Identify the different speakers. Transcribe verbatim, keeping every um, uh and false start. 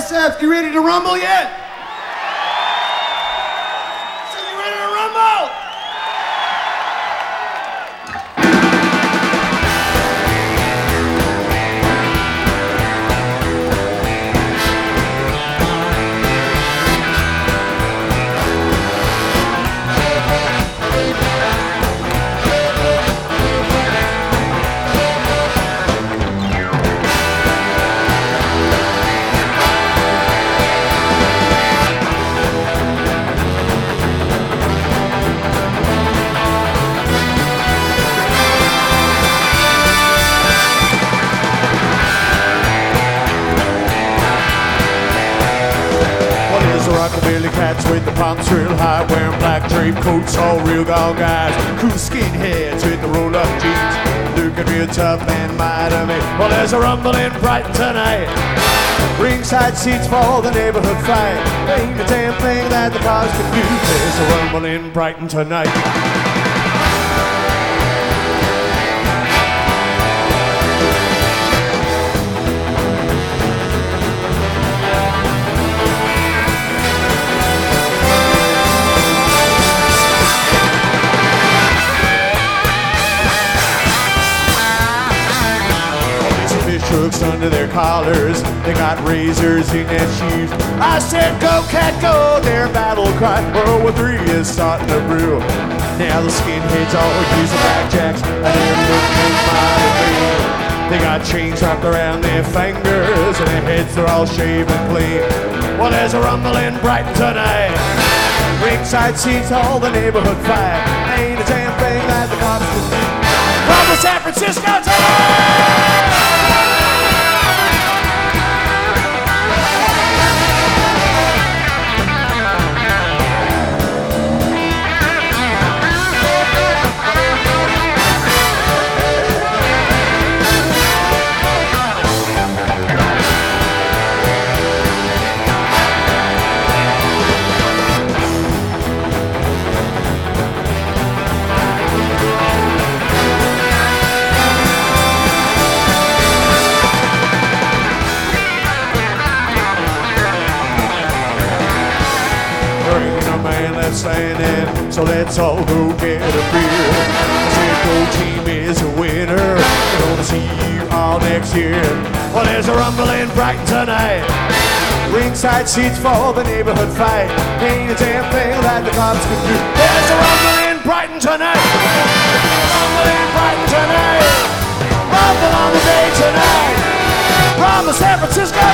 Speaker 1: S F, you ready to rumble yet? So you ready to rumble?
Speaker 2: Rockabilly cats with the pumps real high, wearing black drape coats, all real gall guys. Cool skinheads with the roll-up jeans, looking real tough and mighty me. Well, there's a rumble in Brighton tonight. Ringside seats for the neighborhood fight. Ain't a damn thing that the cars can do. There's a rumble in Brighton tonight. Crooks under their collars, they got razors in their shoes. I said, go cat go, their battle cry. World War Three is starting to brew. Now the skinheads all using blackjacks, and they're looking mighty mean. They got chains wrapped around their fingers, and their heads are all shaven clean. Well, there's a rumble in Brighton tonight. Ringside seats, all the neighborhood fight. Ain't a damn thing that the cops can do. From San Francisco tonight. Standing, so let's all go get a beer. Said go team is a winner. We're gonna see you all next year. Well, there's a rumble in Brighton tonight. Ringside seats for the neighborhood fight. Ain't a damn thing that the cops can do. There's a rumble in Brighton tonight. Rumble in Brighton tonight. Rumble on the day tonight. From San Francisco.